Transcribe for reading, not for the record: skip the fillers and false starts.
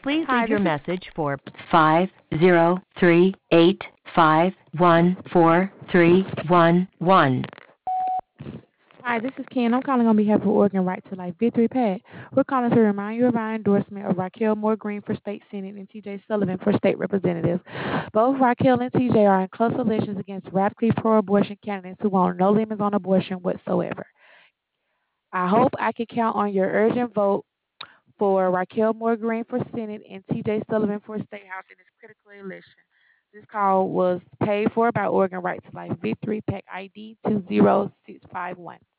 Please Hi, leave this your is message for 50385143111. Hi, this is Ken. I'm calling on behalf of Oregon Right to Life Victory PAC. We're calling to remind you of our endorsement of Raquel Moore Green for State Senate and TJ Sullivan for State Representative. Both Raquel and TJ are in close elections against radically pro-abortion candidates who want no limits on abortion whatsoever. I hope I can count on your urgent vote for Raquel Moore Green for Senate and TJ Sullivan for State House in this critical election. This call was paid for by Oregon Right to Life Victory PAC ID 20651.